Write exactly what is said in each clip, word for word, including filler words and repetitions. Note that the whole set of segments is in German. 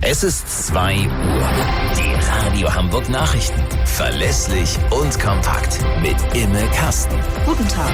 Es ist zwei Uhr. Die Radio Hamburg Nachrichten. Verlässlich und kompakt. Mit Imme Kasten. Guten Tag.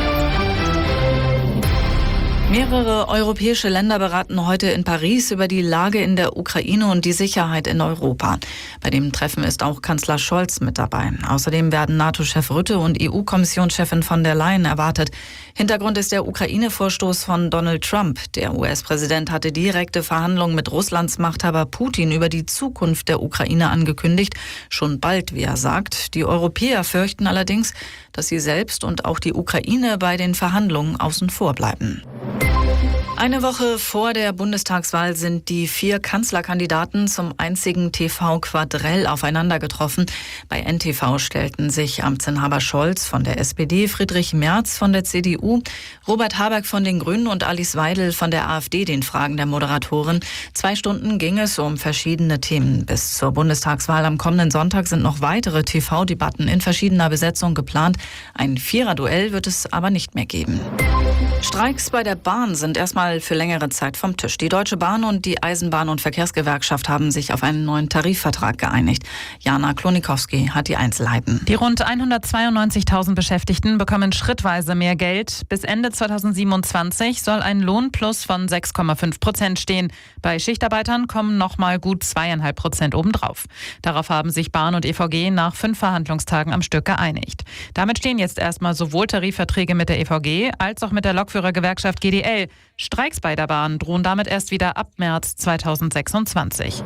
Mehrere europäische Länder beraten heute in Paris über die Lage in der Ukraine und die Sicherheit in Europa. Bei dem Treffen ist auch Kanzler Scholz mit dabei. Außerdem werden NATO-Chef Rutte und E U-Kommissionschefin von der Leyen erwartet. Hintergrund ist der Ukraine-Vorstoß von Donald Trump. Der U S-Präsident hatte direkte Verhandlungen mit Russlands Machthaber Putin über die Zukunft der Ukraine angekündigt. Schon bald, wie er sagt. Die Europäer fürchten allerdings, dass sie selbst und auch die Ukraine bei den Verhandlungen außen vor bleiben. Eine Woche vor der Bundestagswahl sind die vier Kanzlerkandidaten zum einzigen T V-Quadrell aufeinander getroffen. Bei N T V stellten sich Amtsinhaber Scholz von der S P D, Friedrich Merz von der C D U, Robert Habeck von den Grünen und Alice Weidel von der AfD den Fragen der Moderatorin. Zwei Stunden ging es um verschiedene Themen. Bis zur Bundestagswahl am kommenden Sonntag sind noch weitere T V-Debatten in verschiedener Besetzung geplant. Ein Viererduell wird es aber nicht mehr geben. Streiks bei der Bahn sind erstmal für längere Zeit vom Tisch. Die Deutsche Bahn und die Eisenbahn- und Verkehrsgewerkschaft haben sich auf einen neuen Tarifvertrag geeinigt. Jana Klonikowski hat die Einzelheiten. Die rund hundertzweiundneunzigtausend Beschäftigten bekommen schrittweise mehr Geld. Bis Ende zweitausendsiebenundzwanzig soll ein Lohnplus von sechs Komma fünf Prozent stehen. Bei Schichtarbeitern kommen noch mal gut zweieinhalb Prozent obendrauf. Darauf haben sich Bahn und E V G nach fünf Verhandlungstagen am Stück geeinigt. Damit stehen jetzt erstmal sowohl Tarifverträge mit der E V G als auch mit der Lokführergewerkschaft G D L. Streiks bei der Bahn drohen damit erst wieder ab März zweitausendsechsundzwanzig.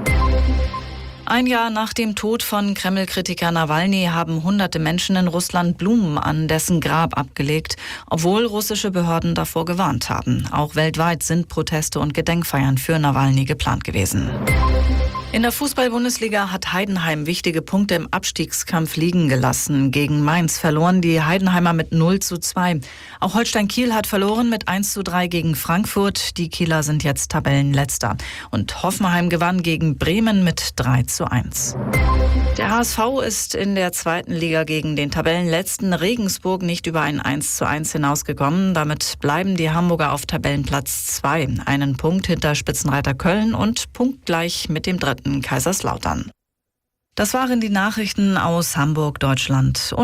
Ein Jahr nach dem Tod von Kreml-Kritiker Nawalny haben hunderte Menschen in Russland Blumen an dessen Grab abgelegt, obwohl russische Behörden davor gewarnt haben. Auch weltweit sind Proteste und Gedenkfeiern für Nawalny geplant gewesen. In der Fußball-Bundesliga hat Heidenheim wichtige Punkte im Abstiegskampf liegen gelassen. Gegen Mainz verloren die Heidenheimer mit null zu zwei. Auch Holstein Kiel hat verloren mit eins zu drei gegen Frankfurt. Die Kieler sind jetzt Tabellenletzter. Und Hoffenheim gewann gegen Bremen mit drei zu eins. Der H S V ist in der zweiten Liga gegen den Tabellenletzten Regensburg nicht über ein eins zu eins hinausgekommen. Damit bleiben die Hamburger auf Tabellenplatz zwei. Einen Punkt hinter Spitzenreiter Köln und punktgleich mit dem dritten Kaiserslautern. Das waren die Nachrichten aus Hamburg, Deutschland und